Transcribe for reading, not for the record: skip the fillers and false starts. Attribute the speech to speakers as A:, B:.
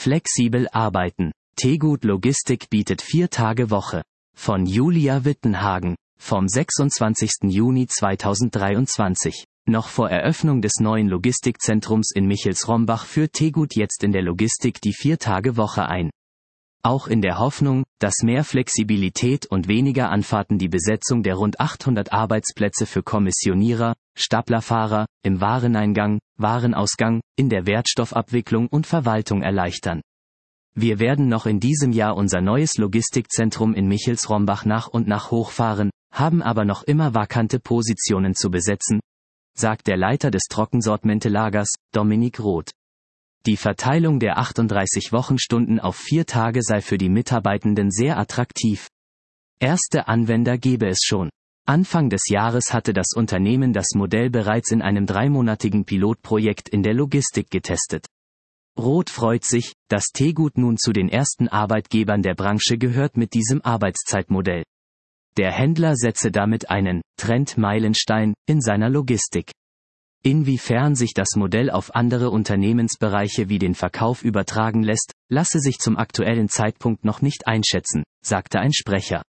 A: Flexibel arbeiten. Tegut Logistik bietet 4-Tage-Woche. Von Julia Wittenhagen. Vom 26. Juni 2023. Noch vor Eröffnung des neuen Logistikzentrums in Michels-Rombach führt Tegut jetzt in der Logistik die 4-Tage-Woche ein. Auch in der Hoffnung, dass mehr Flexibilität und weniger Anfahrten die Besetzung der rund 800 Arbeitsplätze für Kommissionierer, Staplerfahrer, im Wareneingang, Warenausgang, in der Wertstoffabwicklung und Verwaltung erleichtern. Wir werden noch in diesem Jahr unser neues Logistikzentrum in Michels-Rombach nach und nach hochfahren, haben aber noch immer vakante Positionen zu besetzen, sagt der Leiter des Trockensortimentelagers, Dominik Roth. Die Verteilung der 38 Wochenstunden auf 4 Tage sei für die Mitarbeitenden sehr attraktiv. Erste Anwender gebe es schon. Anfang des Jahres hatte das Unternehmen das Modell bereits in einem 3-monatigen Pilotprojekt in der Logistik getestet. Roth freut sich, dass Tegut nun zu den ersten Arbeitgebern der Branche gehört mit diesem Arbeitszeitmodell. Der Händler setze damit einen Trendmeilenstein in seiner Logistik. Inwiefern sich das Modell auf andere Unternehmensbereiche wie den Verkauf übertragen lässt, lasse sich zum aktuellen Zeitpunkt noch nicht einschätzen, sagte ein Sprecher.